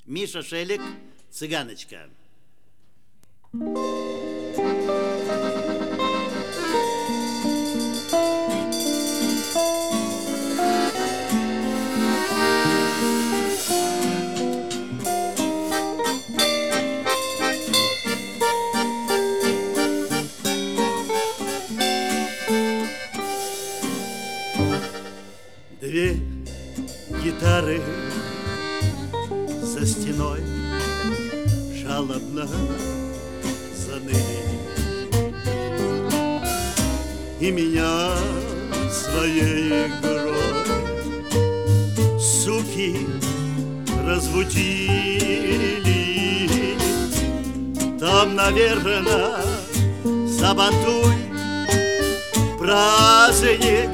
Миша Шелик, «Цыганочка». Две гитары за стеной жалобно заныли, и меня своей игрой суки разбудили. Там, наверное, сабантуй, праздник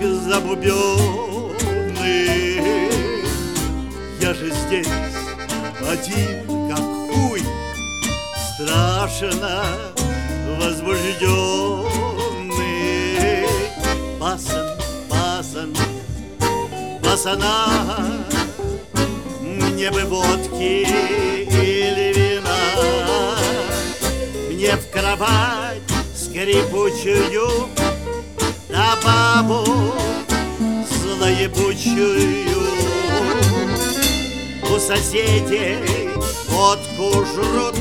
забубенный. Я же здесь один, как хуй, страшно возбужденный. Пасан, пасана, мне бы водки или вина, мне в кровать скрипучую, да бабу злоебучую. У соседей водку жрут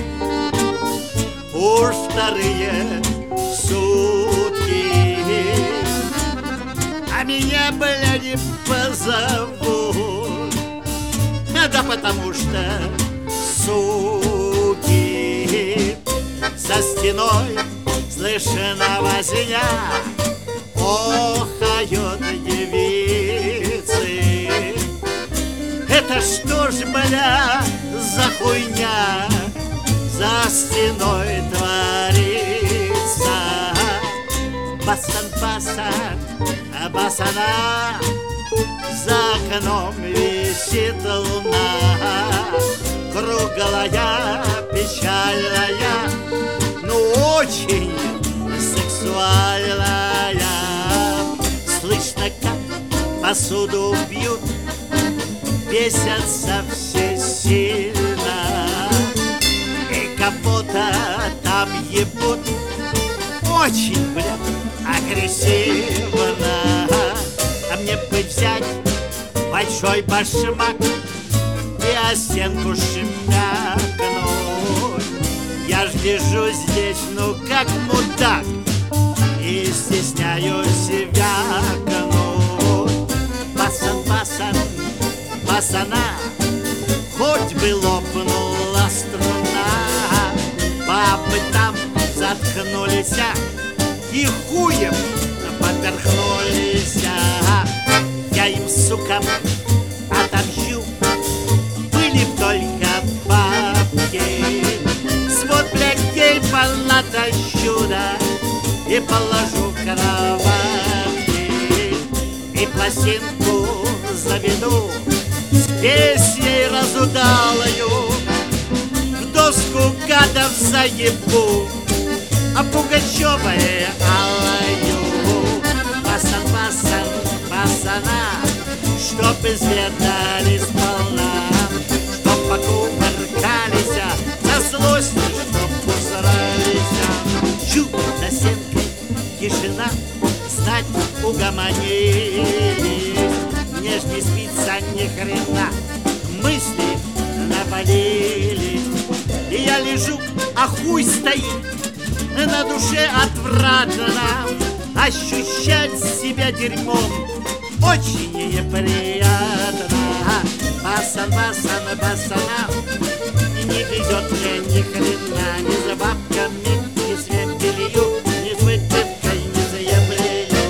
уж вторые сутки, а меня, бля, не позовут, да потому что суки. За стеной слышна возня, охают девицы. Это что ж, бля, за хуйня за стеной творится? Басан, басана, за окном висит луна, круглая, печальная, но очень сексуальная. Слышно, как посуду бьют, бесятся все сильно, и кого-то там ебут очень, бля, агрессивно. А мне бы взять большой башмак и о стенку шмякнуть. Я ж лежу здесь, ну как мудак, и стесняюсь вякнуть. Басан, пасана, хоть бы лопнула струна, бабы там заткнулись и хуем поперхнулись. Я им, сукам, отомщу, были б только бабки. Свод, блядь, гей понатащу, да, и положу в кроватки, и пластинку заведу с песней разудалою, в доску гадов заебу, а Пугачевой алаю. Пасан, пасана, чтоб изведали сполна, чтоб покувыркались, за злость, чтоб усрались. Чу, за стенкой тишина, знать угомонились. Мне ж не спится ни хрена, мысли навалились. И я лежу, а хуй стоит, на душе отвратно, ощущать себя дерьмом очень неприятно. Басан, басана, не ведет мне ни хрена, ни за бабками, ни с вемпелью, ни с выпивкой, ни за еврею.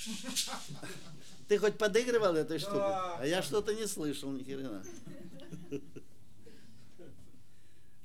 Ты хоть подыгрывал этой штукой? А я что-то не слышал ни хрена.